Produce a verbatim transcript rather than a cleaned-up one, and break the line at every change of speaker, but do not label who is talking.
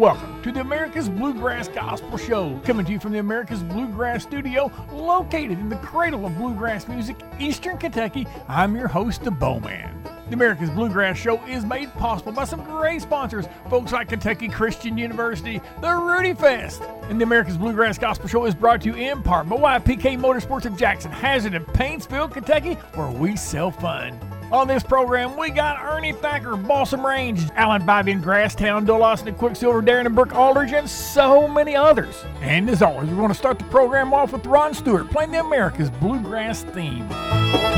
welcome to the America's Bluegrass Gospel Show, coming to you from the America's Bluegrass Studio, located in the cradle of bluegrass music, Eastern Kentucky. I'm your host, the Bowman. The America's Bluegrass Show is made possible by some great sponsors, folks like Kentucky Christian University, the Rudy Fest, and the America's Bluegrass Gospel Show is brought to you in part by Y P K Motorsports of Jackson, Hazard, and Paintsville, Kentucky, where we sell fun. On this program, we got Ernie Thacker, Balsam Range, Alan Bivey, Grasstown, Dulawson, and Quicksilver, Darren and Brooke Aldridge, and so many others. And as always, we want to start the program off with Ron Stewart playing the America's Bluegrass theme.